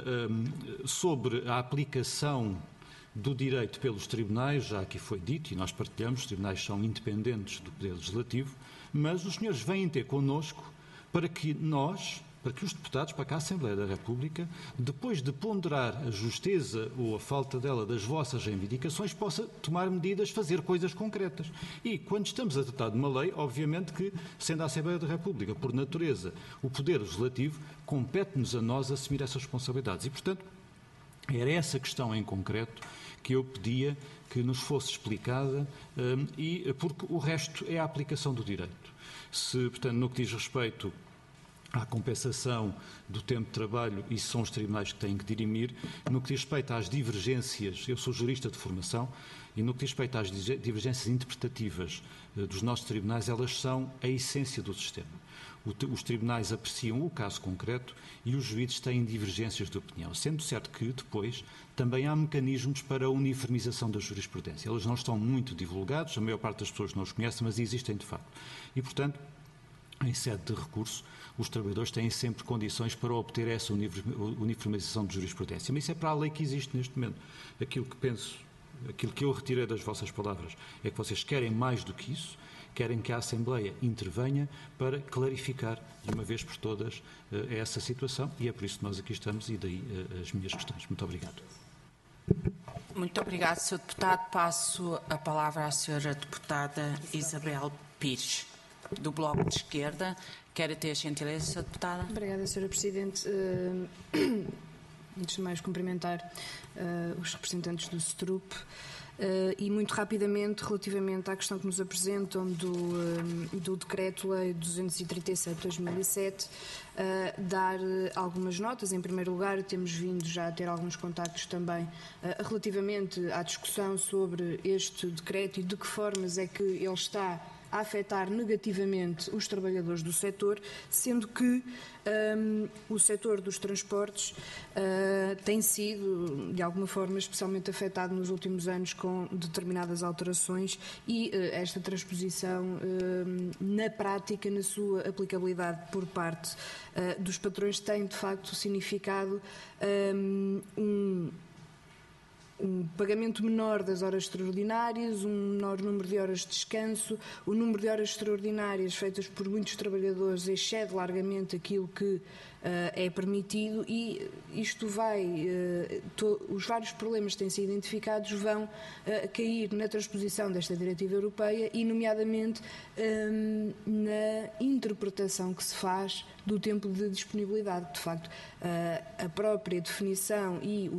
sobre a aplicação do direito pelos tribunais, já aqui foi dito, e nós partilhamos, os tribunais são independentes do Poder Legislativo, mas os senhores vêm ter connosco para que os deputados, para que a Assembleia da República, depois de ponderar a justeza ou a falta dela das vossas reivindicações, possa tomar medidas, fazer coisas concretas. E quando estamos a tratar de uma lei, obviamente que, sendo a Assembleia da República, por natureza, o Poder Legislativo, compete-nos a nós assumir essas responsabilidades. E, portanto, era essa questão em concreto que eu pedia que nos fosse explicada, porque o resto é a aplicação do direito. Portanto, no que diz respeito à compensação do tempo de trabalho, isso são os tribunais que têm que dirimir. No que diz respeito às divergências, eu sou jurista de formação, e no que diz respeito às divergências interpretativas dos nossos tribunais, elas são a essência do sistema. Os tribunais apreciam o caso concreto e os juízes têm divergências de opinião, sendo certo que depois também há mecanismos para a uniformização da jurisprudência. Eles não estão muito divulgados, a maior parte das pessoas não os conhece, mas existem de facto. E, portanto, em sede de recurso, os trabalhadores têm sempre condições para obter essa uniformização de jurisprudência. Mas isso é para a lei que existe neste momento. Aquilo que eu retirei das vossas palavras é que vocês querem mais do que isso, querem que a Assembleia intervenha para clarificar de uma vez por todas essa situação, e é por isso que nós aqui estamos, e daí as minhas questões. Muito obrigado. Muito obrigado, Sr. Deputado. Passo a palavra à Sra. Deputada Isabel Pires, do Bloco de Esquerda. Quer ter a gentileza, Sra. Deputada? Obrigada, Sra. Presidente. Antes de mais, cumprimentar os representantes do STRUP e, muito rapidamente, relativamente à questão que nos apresentam do Decreto-Lei 237/2007, dar algumas notas. Em primeiro lugar, temos vindo já a ter alguns contactos também relativamente à discussão sobre este decreto e de que formas é que ele está a afetar negativamente os trabalhadores do setor, sendo que o setor dos transportes tem sido, de alguma forma, especialmente afetado nos últimos anos com determinadas alterações e esta transposição, na prática, na sua aplicabilidade por parte dos patrões, tem, de facto, significado um pagamento menor das horas extraordinárias, um menor número de horas de descanso, o número de horas extraordinárias feitas por muitos trabalhadores excede largamente aquilo que é permitido, e isto os vários problemas que têm sido identificados vão cair na transposição desta diretiva europeia e, nomeadamente, na interpretação que se faz do tempo de disponibilidade. De facto, a própria definição e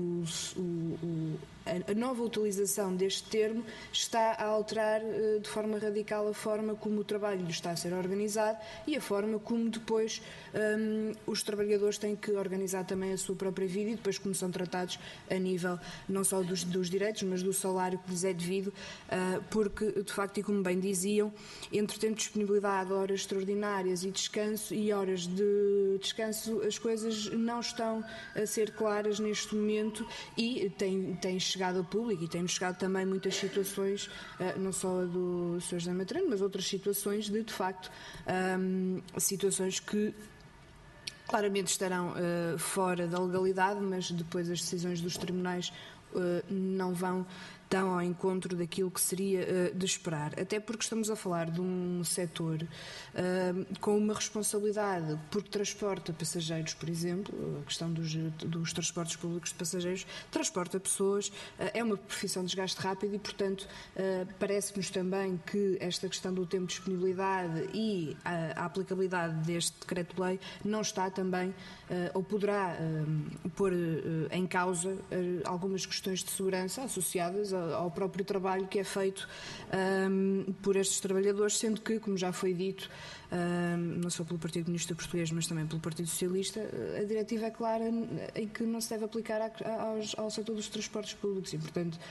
a nova utilização deste termo está a alterar de forma radical a forma como o trabalho está a ser organizado e a forma como depois os trabalhadores têm que organizar também a sua própria vida, e depois como são tratados a nível não só dos direitos, mas do salário que lhes é devido, porque, de facto, e como bem diziam, entre tempo de disponibilidade, horas extraordinárias e horas de descanso, as coisas não estão a ser claras neste momento, e tem chegado ao público e tem-nos chegado também muitas situações, não só do Sr. José Matrano, mas outras situações de facto, situações que claramente estarão fora da legalidade, mas depois as decisões dos tribunais não vão tão ao encontro daquilo que seria de esperar. Até porque estamos a falar de um setor com uma responsabilidade, porque transporta passageiros, por exemplo, a questão dos transportes públicos de passageiros, transporta pessoas, é uma profissão de desgaste rápido e, portanto, parece-nos também que esta questão do tempo de disponibilidade e a aplicabilidade deste decreto-lei não está também, ou poderá pôr em causa algumas questões de segurança associadas ao próprio trabalho que é feito por estes trabalhadores, sendo que, como já foi dito, não só pelo Partido Comunista Português, mas também pelo Partido Socialista, a diretiva é clara em que não se deve aplicar ao setor dos transportes públicos e, portanto,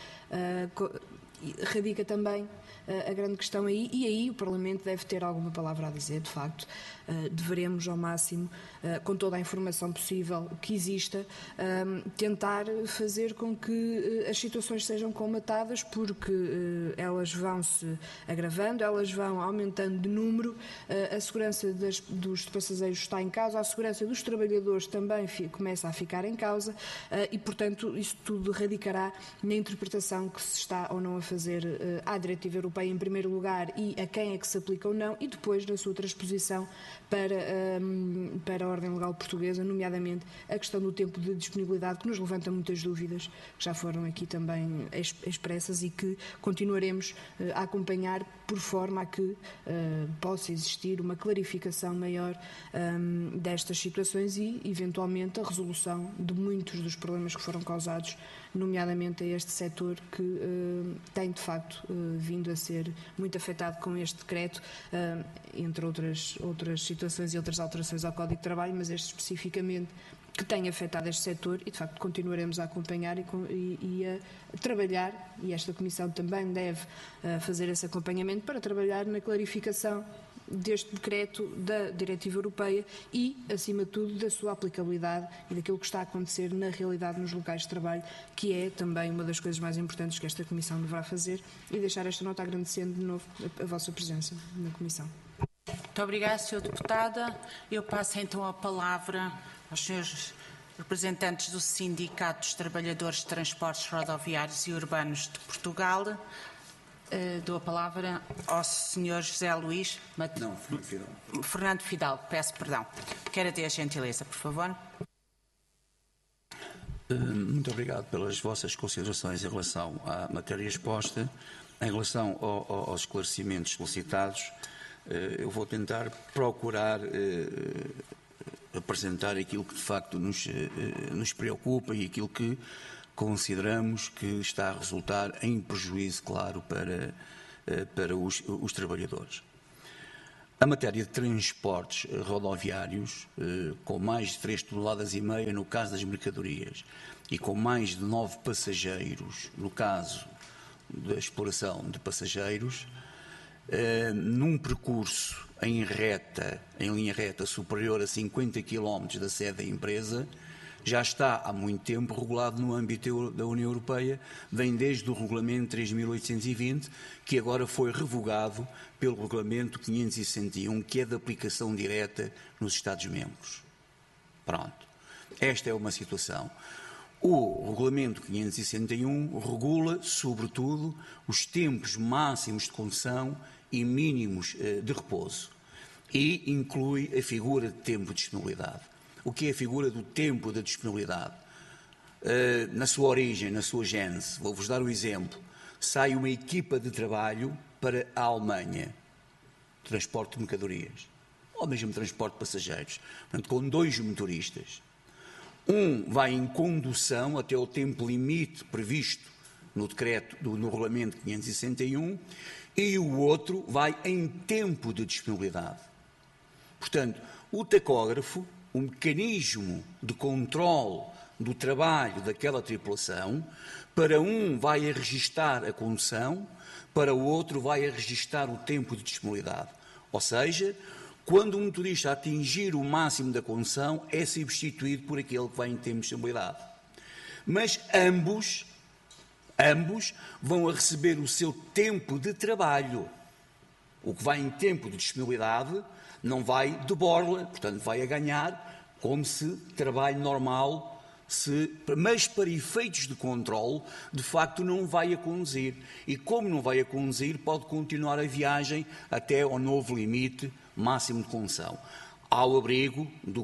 radica também a grande questão aí, e aí o Parlamento deve ter alguma palavra a dizer, de facto. Deveremos, ao máximo, com toda a informação possível que exista, tentar fazer com que as situações sejam colmatadas, porque elas vão se agravando, elas vão aumentando de número, a segurança dos passageiros está em causa, a segurança dos trabalhadores também começa a ficar em causa, e, portanto, isso tudo radicará na interpretação que se está ou não a fazer à diretiva europeia, em primeiro lugar, e a quem é que se aplica ou não, e depois na sua transposição para a ordem legal portuguesa, nomeadamente a questão do tempo de disponibilidade, que nos levanta muitas dúvidas, que já foram aqui também expressas e que continuaremos a acompanhar, por forma a que possa existir uma clarificação maior destas situações e, eventualmente, a resolução de muitos dos problemas que foram causados, nomeadamente a este setor que tem, de facto, vindo a ser muito afetado com este decreto, entre outras situações e outras alterações ao Código de Trabalho, mas este especificamente que tem afetado este setor, e de facto continuaremos a acompanhar e a trabalhar, e esta Comissão também deve fazer esse acompanhamento para trabalhar na clarificação deste decreto da Diretiva Europeia e, acima de tudo, da sua aplicabilidade e daquilo que está a acontecer na realidade nos locais de trabalho, que é também uma das coisas mais importantes que esta Comissão deverá fazer, e deixar esta nota agradecendo de novo a vossa presença na Comissão. Muito obrigada, Sra. Deputada. Eu passo então a palavra aos senhores representantes do Sindicato dos Trabalhadores de Transportes Rodoviários e Urbanos de Portugal. Dou a palavra ao Sr. José Luís Fernando Fidalgo. Peço perdão. Quero ter a gentileza, por favor. Muito obrigado pelas vossas considerações em relação à matéria exposta. Em relação aos esclarecimentos solicitados, eu vou tentar procurar apresentar aquilo que de facto nos preocupa e aquilo que consideramos que está a resultar em prejuízo, claro, para os trabalhadores. A matéria de transportes rodoviários, com mais de 3,5 toneladas no caso das mercadorias e com mais de 9 passageiros no caso da exploração de passageiros, num percurso em linha reta superior a 50 km da sede da empresa, já está há muito tempo regulado no âmbito da União Europeia, vem desde o Regulamento 3.820, que agora foi revogado pelo Regulamento 561, que é de aplicação direta nos Estados-membros. Pronto. Esta é uma situação. O Regulamento 561 regula, sobretudo, os tempos máximos de condução e mínimos de repouso e inclui a figura de tempo de disponibilidade. O que é a figura do tempo de disponibilidade? Na sua origem, na sua gênese, vou-vos dar um exemplo. Sai uma equipa de trabalho para a Alemanha, transporte de mercadorias, ou mesmo transporte de passageiros, portanto, com 2 motoristas. Um vai em condução até o tempo limite previsto no decreto, no Regulamento 561, e o outro vai em tempo de disponibilidade. Portanto, o tacógrafo, o mecanismo de controle do trabalho daquela tripulação, para um vai a registar a condução, para o outro vai a registar o tempo de disponibilidade. Ou seja, quando um motorista atingir o máximo da condução, é substituído por aquele que vai em tempo de disponibilidade. Mas ambos vão a receber o seu tempo de trabalho. O que vai em tempo de disponibilidade não vai de borla, portanto vai a ganhar como se trabalho normal, mas para efeitos de controle, de facto não vai a conduzir. E como não vai a conduzir, pode continuar a viagem até ao novo limite máximo de condução, ao abrigo do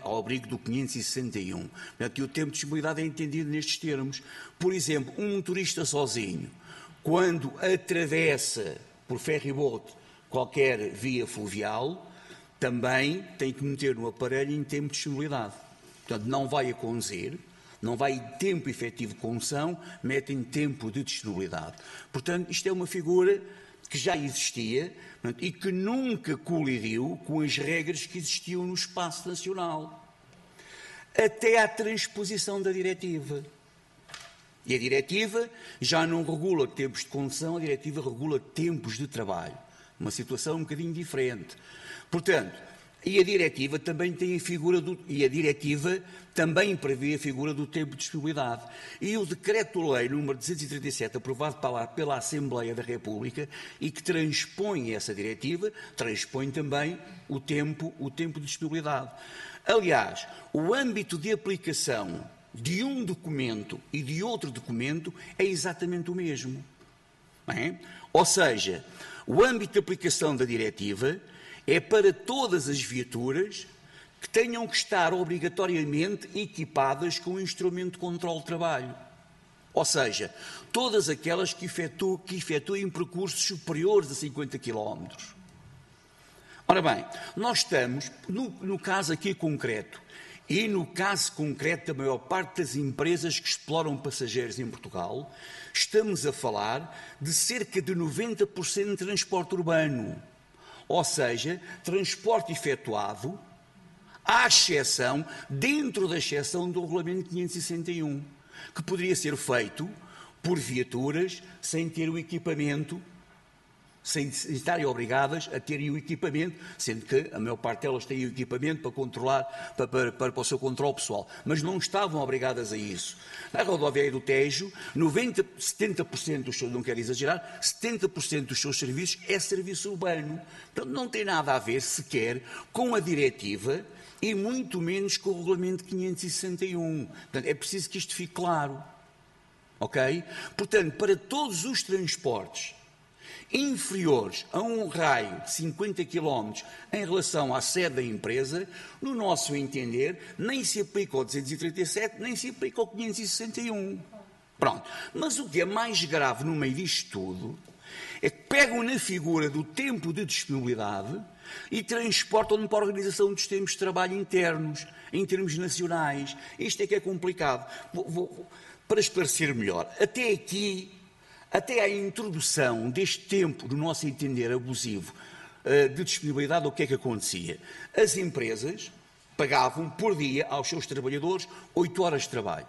561. Portanto, e o tempo de disponibilidade é entendido nestes termos. Por exemplo, um motorista sozinho, quando atravessa por ferry-boat qualquer via fluvial, também tem que meter no aparelho em tempo de disponibilidade. Portanto, não vai a conduzir, não vai em tempo efetivo de condução, mete em tempo de disponibilidade. Portanto, isto é uma figura que já existia e que nunca colidiu com as regras que existiam no espaço nacional, até à transposição da diretiva. E a diretiva já não regula tempos de condução, a diretiva regula tempos de trabalho. Uma situação um bocadinho diferente. Portanto, e a diretiva também tem a figura e a diretiva também prevê a figura do tempo de disponibilidade. E o Decreto-Lei número 237, aprovado pela Assembleia da República e que transpõe essa diretiva, transpõe também o tempo de disponibilidade. Aliás, o âmbito de aplicação de um documento e de outro documento é exatamente o mesmo. Não é? Ou seja, o âmbito de aplicação da diretiva é para todas as viaturas que tenham que estar obrigatoriamente equipadas com um instrumento de controle de trabalho. Ou seja, todas aquelas que efetuem percursos superiores a 50 km. Ora bem, nós estamos, no caso aqui concreto, e no caso concreto da maior parte das empresas que exploram passageiros em Portugal, estamos a falar de cerca de 90% de transporte urbano. Ou seja, transporte efetuado, à exceção, dentro da exceção do Regulamento 561, que poderia ser feito por viaturas sem ter o equipamento sem estarem obrigadas a terem o equipamento, sendo que a maior parte delas têm o equipamento para controlar, para o seu controle pessoal, mas não estavam obrigadas a isso. Na rodoviária do Tejo, 70% dos seus, não quero exagerar, 70% dos seus serviços é serviço urbano. Portanto, não tem nada a ver sequer com a diretiva e muito menos com o regulamento 561. Portanto, é preciso que isto fique claro. Ok? Portanto, para todos os transportes inferiores a um raio de 50 km em relação à sede da empresa, no nosso entender, nem se aplica ao 237, nem se aplica ao 561. Pronto. Mas o que é mais grave no meio disto tudo é que pegam na figura do tempo de disponibilidade e transportam-no para a organização dos tempos de trabalho internos, em termos nacionais. Isto é que é complicado. Para esclarecer melhor, até aqui, até à introdução deste tempo, no nosso entender, abusivo, de disponibilidade, o que é que acontecia? As empresas pagavam por dia aos seus trabalhadores 8 horas de trabalho.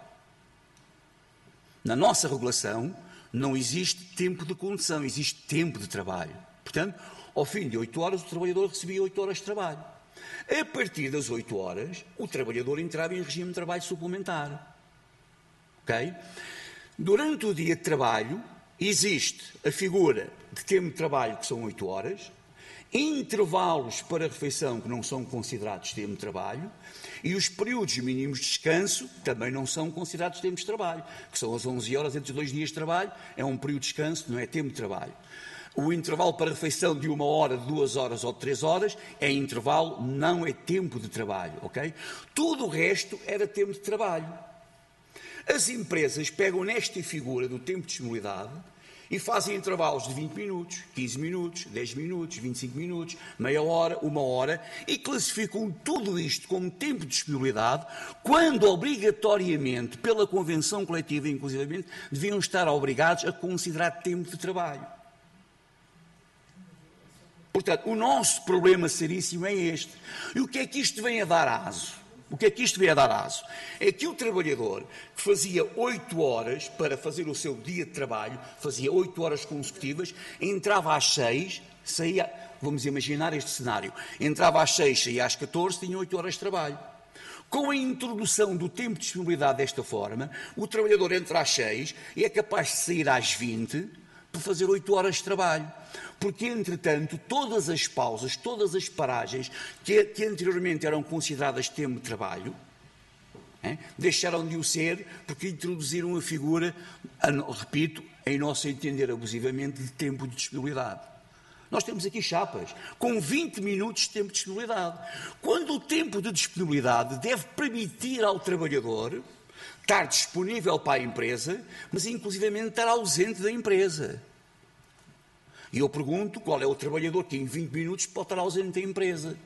Na nossa regulação não existe tempo de condução, existe tempo de trabalho. Portanto, ao fim de 8 horas, o trabalhador recebia 8 horas de trabalho. A partir das 8 horas, o trabalhador entrava em regime de trabalho suplementar. Ok? Durante o dia de trabalho, existe a figura de tempo de trabalho, que são 8 horas, intervalos para refeição, que não são considerados tempo de trabalho, e os períodos mínimos de descanso também não são considerados tempos de trabalho, que são as 11 horas entre os 2 dias de trabalho, é um período de descanso, não é tempo de trabalho. O intervalo para refeição de 1 hora, de 2 horas ou de 3 horas é intervalo, não é tempo de trabalho, ok? Tudo o resto era tempo de trabalho. As empresas pegam nesta figura do tempo de disponibilidade e fazem intervalos de 20 minutos, 15 minutos, 10 minutos, 25 minutos, meia hora, 1 hora, e classificam tudo isto como tempo de disponibilidade, quando obrigatoriamente, pela Convenção Coletiva, inclusivamente, deviam estar obrigados a considerar tempo de trabalho. Portanto, o nosso problema seríssimo é este. E o que é que isto vem a dar aso? O que é que isto vem a dar aso? É que o trabalhador que fazia 8 horas para fazer o seu dia de trabalho, fazia 8 horas consecutivas, entrava às 6, saía, vamos imaginar este cenário, entrava às 6, saía às 14, tinha 8 horas de trabalho. Com a introdução do tempo de disponibilidade desta forma, o trabalhador entra às 6 e é capaz de sair às 20 para fazer 8 horas de trabalho. Porque, entretanto, todas as pausas, todas as paragens que anteriormente eram consideradas tempo de trabalho, deixaram de o ser porque introduziram a figura, repito, em nosso entender abusivamente, de tempo de disponibilidade. Nós temos aqui chapas com 20 minutos de tempo de disponibilidade. Quando o tempo de disponibilidade deve permitir ao trabalhador estar disponível para a empresa, mas inclusivamente estar ausente da empresa. E eu pergunto qual é o trabalhador que em 20 minutos pode estar ausente da empresa.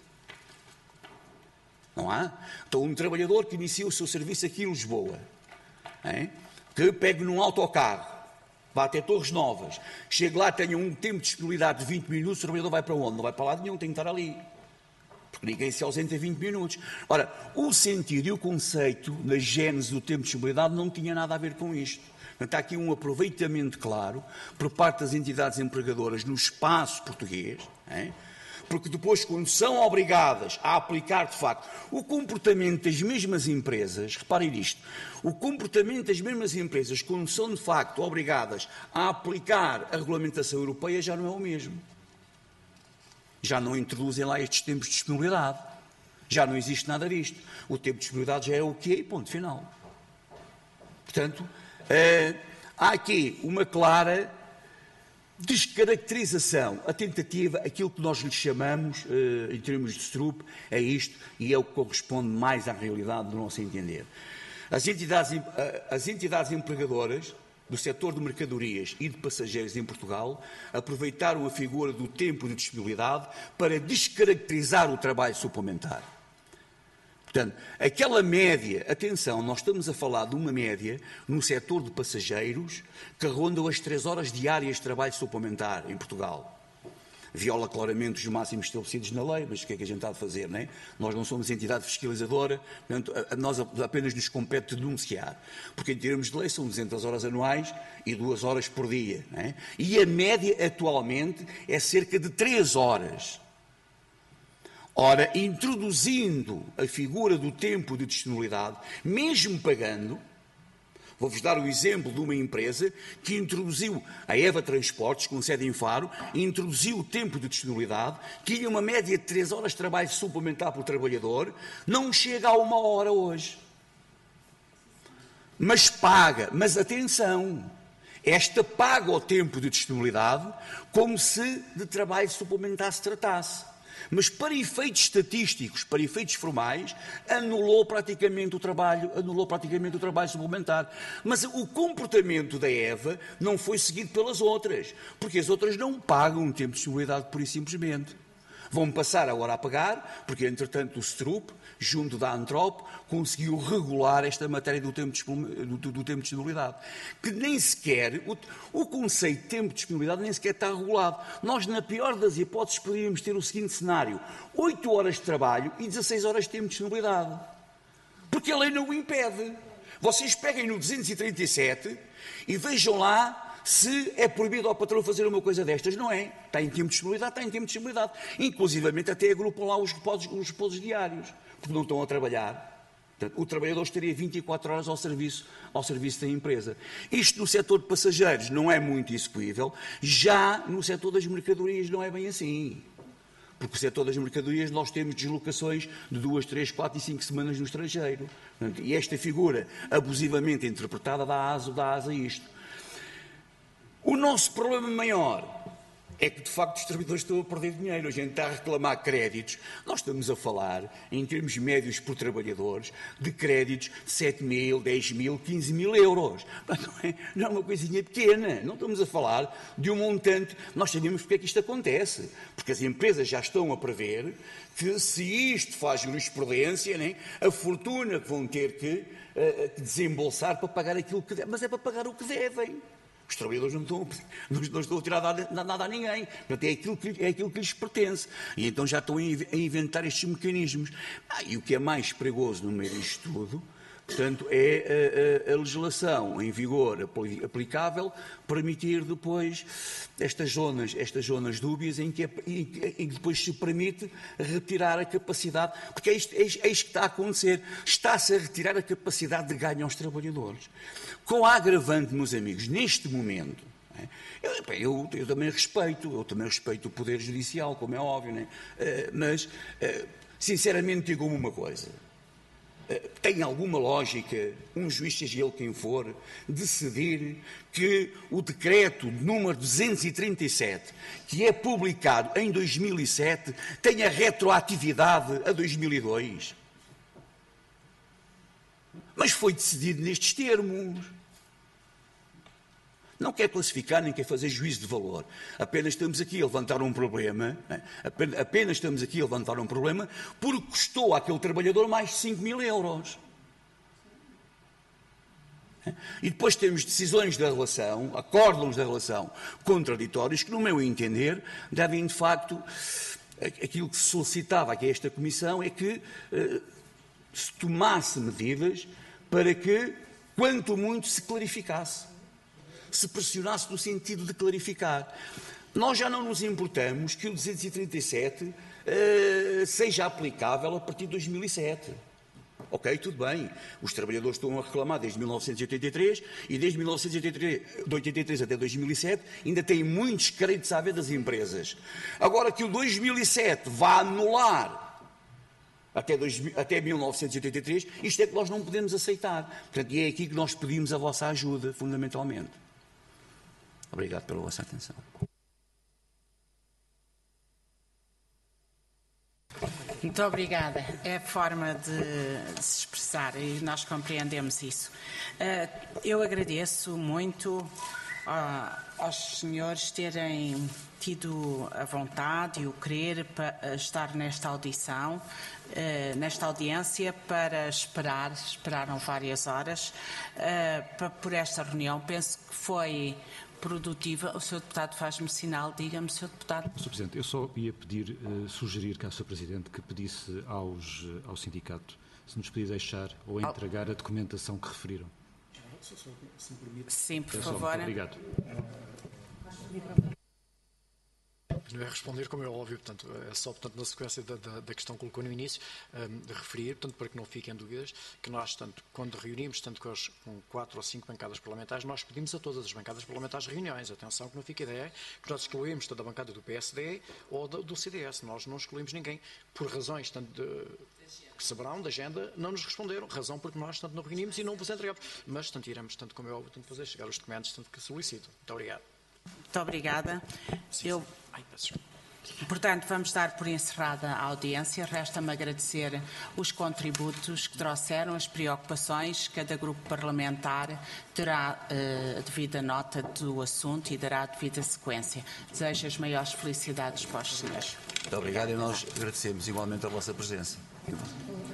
Não há? Então, um trabalhador que inicia o seu serviço aqui em Lisboa, que pegue num autocarro, vá até Torres Novas, chegue lá, tenha um tempo de disponibilidade de 20 minutos, o trabalhador vai para onde? Não vai para lado nenhum, tem que estar ali. Porque ninguém se ausenta em 20 minutos. Ora, o sentido e o conceito da gênese do tempo de disponibilidade não tinha nada a ver com isto. Portanto, há aqui um aproveitamento claro por parte das entidades empregadoras no espaço português, porque depois, quando são obrigadas a aplicar, de facto, o comportamento das mesmas empresas, reparem nisto, o comportamento das mesmas empresas, quando são, de facto, obrigadas a aplicar a regulamentação europeia, já não é o mesmo. Já não introduzem lá estes tempos de disponibilidade. Já não existe nada disto. O tempo de disponibilidade já é o que é e ponto final. Portanto, há aqui uma clara descaracterização, a tentativa, aquilo que nós lhe chamamos, em termos de STRUP, é isto, e é o que corresponde mais à realidade do nosso entender. As entidades empregadoras do setor de mercadorias e de passageiros em Portugal aproveitaram a figura do tempo de disponibilidade para descaracterizar o trabalho suplementar. Portanto, aquela média, atenção, nós estamos a falar de uma média no setor de passageiros que ronda as 3 horas diárias de trabalho suplementar em Portugal. viola claramente os máximos estabelecidos na lei, mas o que é que a gente há de fazer, não é? Nós não somos entidade fiscalizadora, portanto, a nós apenas nos compete denunciar, porque em termos de lei são 200 horas anuais e 2 horas por dia, não é? E a média atualmente é cerca de 3 horas. Ora, introduzindo a figura do tempo de disponibilidade, mesmo pagando, vou-vos dar o exemplo de uma empresa que introduziu, a Eva Transportes, com sede em Faro, introduziu o tempo de disponibilidade, que tinha uma média de 3 horas de trabalho suplementar por trabalhador, não chega a 1 hora hoje. Mas paga, mas atenção, esta paga o tempo de disponibilidade como se de trabalho suplementar se tratasse. Mas para efeitos estatísticos, para efeitos formais, anulou praticamente o trabalho suplementar. Mas o comportamento da Eva não foi seguido pelas outras, porque as outras não pagam um tempo de disponibilidade pura e simplesmente. Vão passar agora a pagar, porque entretanto o STRUP, junto da ANTROP, conseguiu regular esta matéria do tempo de disponibilidade. Que nem sequer, o conceito de tempo de disponibilidade nem sequer está regulado. Nós, na pior das hipóteses, poderíamos ter o seguinte cenário: 8 horas de trabalho e 16 horas de tempo de disponibilidade. Porque a lei não o impede. Vocês peguem no 237 e vejam lá se é proibido ao patrão fazer uma coisa destas. Não é. Está em tempo de disponibilidade, está em tempo de disponibilidade. Inclusivamente até agrupam lá os repousos diários, porque não estão a trabalhar. Portanto, o trabalhador estaria 24 horas ao serviço da empresa. Isto no setor de passageiros não é muito execuível, já no setor das mercadorias não é bem assim. Porque no setor das mercadorias nós temos deslocações de 2, 3, 4 e 5 semanas no estrangeiro. Portanto, e esta figura abusivamente interpretada dá asa a isto. O nosso problema maior é que, de facto, os trabalhadores estão a perder dinheiro. A gente está a reclamar créditos. Nós estamos a falar, em termos médios por trabalhadores, de créditos de 7 mil, 10 mil, 15 mil euros. Não é uma coisinha pequena. Não estamos a falar de um montante. Nós sabemos porque é que isto acontece. Porque as empresas já estão a prever que, se isto faz jurisprudência, né, a fortuna que vão ter que desembolsar para pagar aquilo que devem. Mas é para pagar o que devem. Os trabalhadores não estão a tirar nada a ninguém. Portanto, é aquilo que lhes pertence. E então já estão a inventar estes mecanismos. E o que é mais perigoso no meio disto tudo, portanto, é a legislação em vigor aplicável permitir depois estas zonas dúbias em que depois se permite retirar a capacidade, porque é isto que está a acontecer. Está-se a retirar a capacidade de ganho aos trabalhadores. Com a agravante, meus amigos, neste momento, eu também respeito o Poder Judicial, como é óbvio, né? Mas, sinceramente, digo-me uma coisa. Tem alguma lógica um juiz, seja ele quem for, decidir que o decreto número 237, que é publicado em 2007, tenha retroatividade a 2002? Mas foi decidido nestes termos. Não quer classificar, nem quer fazer juízo de valor. Apenas estamos aqui a levantar um problema, porque custou àquele trabalhador mais de 5 mil euros. E depois temos decisões da relação, acórdãos da relação contraditórios, que, no meu entender, devem, de facto, aquilo que se solicitava aqui a esta Comissão é que se tomasse medidas para que, quanto muito, se clarificasse. Se pressionasse no sentido de clarificar. Nós já não nos importamos que o 237 seja aplicável a partir de 2007. Ok, tudo bem. Os trabalhadores estão a reclamar desde 1983 e desde 1983 até 2007 ainda têm muitos créditos à venda das empresas. Agora que o 2007 vá anular até 1983, isto é que nós não podemos aceitar. Portanto, e é aqui que nós pedimos a vossa ajuda, fundamentalmente. Obrigado pela vossa atenção. Muito obrigada. É a forma de se expressar e nós compreendemos isso. Eu agradeço muito aos senhores terem tido a vontade e o querer para estar nesta audição, nesta audiência, para esperaram várias horas por esta reunião. Penso que foi produtiva. O Sr. Deputado faz-me sinal, diga-me, Sr. Deputado. Sr. Presidente, eu só ia pedir, sugerir, caso Sr. Presidente, que pedisse ao sindicato se nos podia deixar ou entregar a documentação que referiram. Sim, por Muito favor. obrigado. Não é responder, como é óbvio, portanto, é só na sequência da questão que colocou no início, de referir, portanto, para que não fiquem dúvidas, que nós, tanto quando reunimos, tanto com 4 ou 5 bancadas parlamentares, nós pedimos a todas as bancadas parlamentares reuniões. Atenção, que não fique a ideia que nós excluímos toda a bancada do PSD ou do CDS. Nós não excluímos ninguém por razões, tanto que saberão da agenda, não nos responderam, razão porque nós, tanto, não reunimos e não vos entregamos. Mas, tanto, iremos, tanto como é óbvio, tanto, fazer chegar os documentos, tanto que solicito. Muito obrigado. Muito obrigada. Portanto, vamos dar por encerrada a audiência. Resta-me agradecer os contributos que trouxeram, as preocupações. Cada grupo parlamentar terá a devida nota do assunto e dará a devida sequência. Desejo as maiores felicidades para os senhores. Muito obrigado e nós agradecemos igualmente a vossa presença.